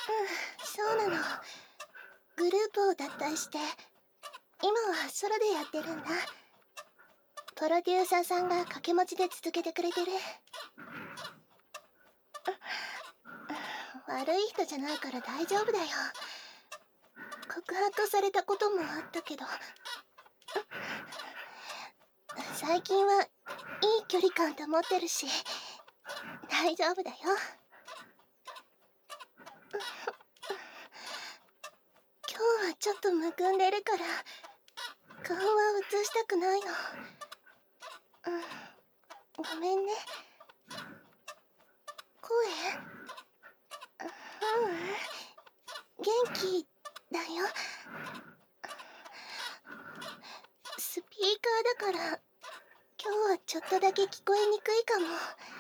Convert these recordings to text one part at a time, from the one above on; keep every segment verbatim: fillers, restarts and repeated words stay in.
そうなの。グループを脱退して今はソロでやってるんだ。プロデューサーさんが掛け持ちで続けてくれてる。悪い人じゃないから大丈夫だよ。告白されたこともあったけど、最近はいい距離感保ってるし大丈夫だよ。今日はちょっとむくんでるから顔は映したくないの。うん、ごめんね。声ううん元気だよ。スピーカーだから今日はちょっとだけ聞こえにくいかも。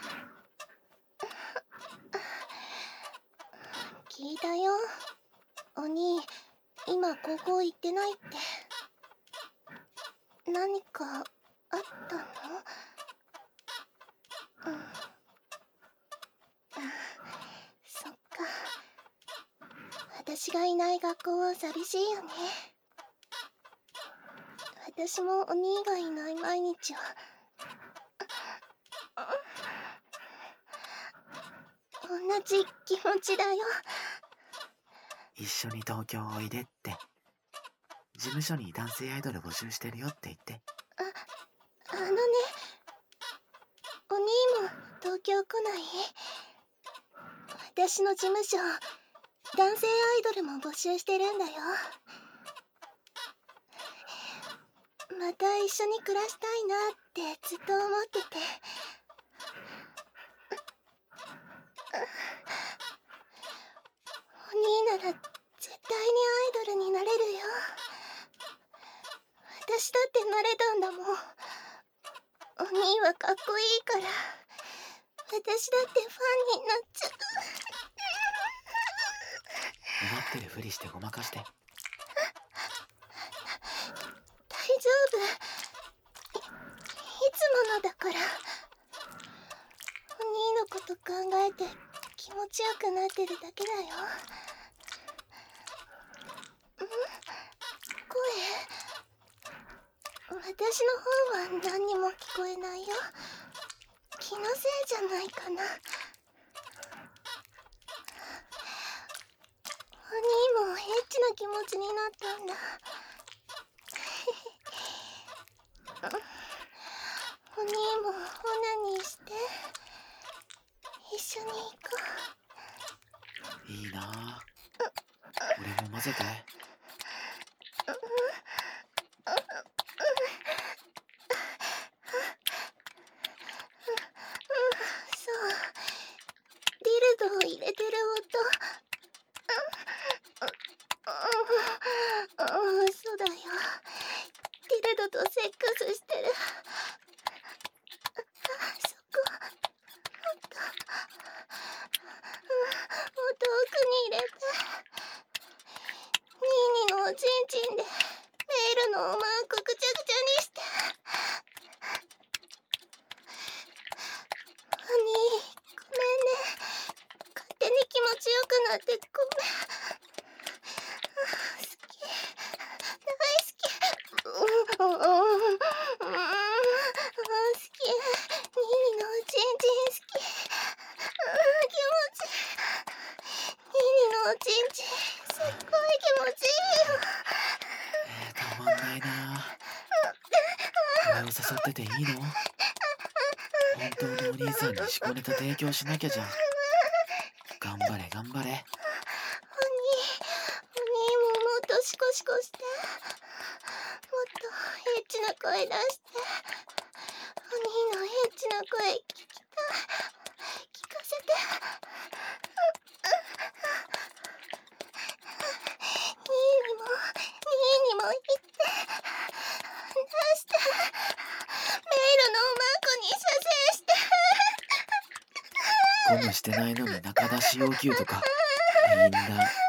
聞いたよ、お兄今高校行ってないって。何かあったの？うん、そっか。私がいない学校は寂しいよね。私もお兄がいない毎日は同じ気持ちだよ。 一緒に東京おいでって。事務所に男性アイドル募集してるよって言って。 あ、あのね、お兄も東京来ない？私の事務所男性アイドルも募集してるんだよ。また一緒に暮らしたいなってずっと思ってて。お兄なら絶対にアイドルになれるよ。私だってなれたんだもん。お兄はかっこいいから私だってファンになっちゃう。 思ってるふりしてごまかして。 大丈夫。 い, いつものだから。お兄のこと考えて気持ちよくなってるだけだよ。ん？声？私の方は何にも聞こえないよ。気のせいじゃないかな。お兄もエッチな気持ちになったんだ。お兄もオナニーして一緒に行こう。いいなあ。俺も混ぜて。 そう、ディルドを入れてる音。うん、そうだよ。ディルドとセックスしてる。そこ、もっと、もっと奥に入れて。ニーニーのおちんちんでメールのマークぐちゃぐちゃにして。お兄、ごめんね。勝手に気持ちよくなってごめん。好き、大好き。うん、うん、うん、好き。ニーニーのおちんちん好き。うん、気持ちいい。ニーニーのおちんちんすっごい気持ちいいよ。 えー、たまんないなあ。俺を誘ってていいの？本当のお兄さんに下ネタ提供しなきゃじゃん。頑張れ頑張れ。お兄、お兄ももっとシコシコして。もっとエッチな声出して。お兄のエッチな声聞きたい。聞かせて。ニーニーもニーニーも言って。出して。メールのマークに射精して。 ゴムしてないのに中出し要求とかいいんだ。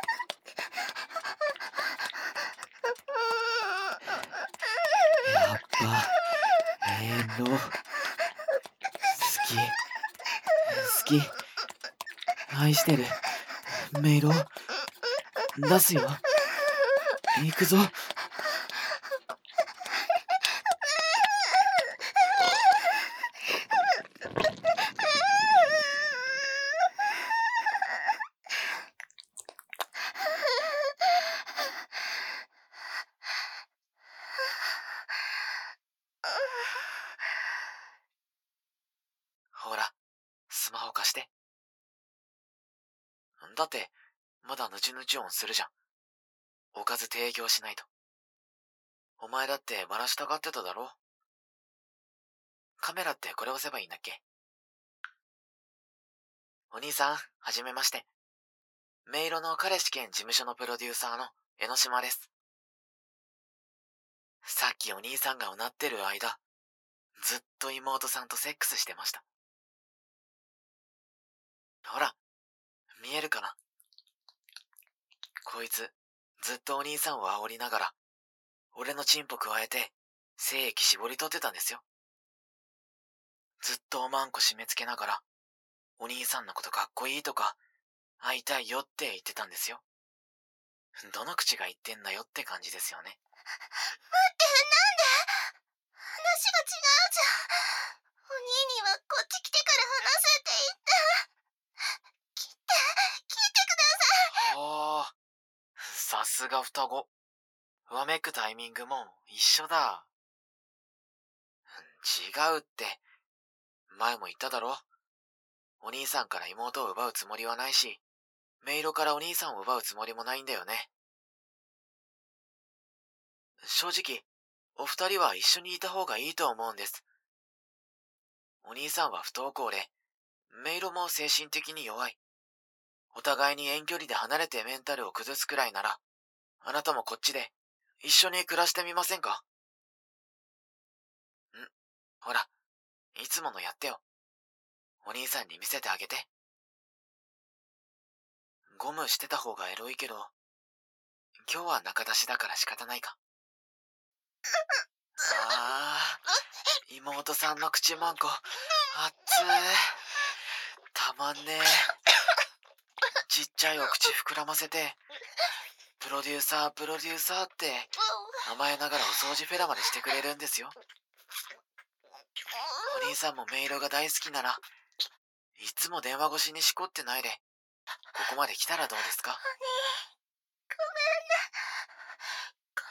やっぱ永遠の好き好き愛してるメイロ。 出すよ。行くぞ。ほら、スマホ貸して。だって、まだヌチュヌチュ音するじゃん。おかず提供しないと。お前だってバラしたがってただろ。カメラってこれ押せばいいんだっけ。お兄さん、はじめまして。メイロの彼氏兼事務所のプロデューサーの江ノ島です。さっきお兄さんがうなってる間、ずっと妹さんとセックスしてました。ほら、見えるかな。こいつ、ずっとお兄さんを煽りながら、俺のチンポ加えて、精液絞り取ってたんですよ。ずっとおまんこ締め付けながら、お兄さんのことかっこいいとか、会いたいよって言ってたんですよ。どの口が言ってんだよって感じですよね。 待って、なんで話が違うじゃん。お兄にはこっち来てから話せって言った。来て、来てください。 はあ、さすが双子。わめくタイミングも一緒だ。違うって。前も言っただろ。お兄さんから妹を奪うつもりはないし、メイロからお兄さんを奪うつもりもないんだよね。正直、お二人は一緒にいた方がいいと思うんです。お兄さんは不登校で、メイロも精神的に弱い。お互いに遠距離で離れてメンタルを崩すくらいなら、あなたもこっちで一緒に暮らしてみませんか？ん？ほら、いつものやってよ。お兄さんに見せてあげて。ゴムしてた方がエロいけど、今日は仲出しだから仕方ないか。あー、妹さんの口まんこ、あっつー。たまんねえ。ちっちゃいお口膨らませて、プロデューサー、プロデューサーって甘えながらお掃除フェラまでしてくれるんですよ。お兄さんもメイロが大好きなら、いつも電話越しにしこってないで、ここまで来たらどうですか？ ごめんね。ご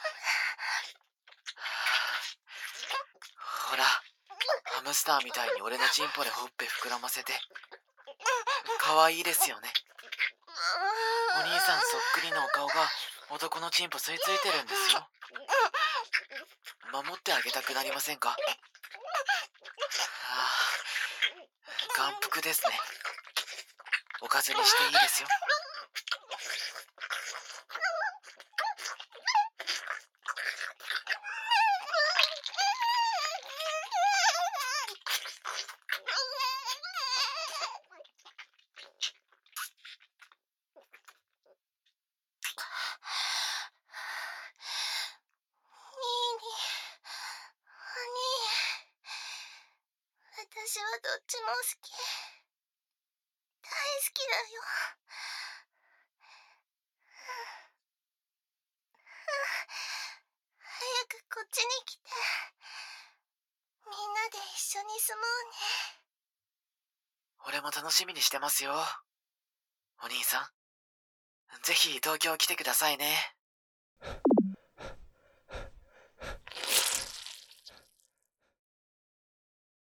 ほら、ハムスターみたいに俺のチンポでほっぺ膨らませて、かわいいですよね。お兄さんそっくりのお顔が男のチンポ吸い付いてるんですよ。守ってあげたくなりませんか？ああ、眼福ですね。おかずにしていいですよ。 私はどっちも好き。大好きだよ。早くこっちに来て。みんなで一緒に住もうね。 俺も楽しみにしてますよ。お兄さん、ぜひ東京来てくださいね。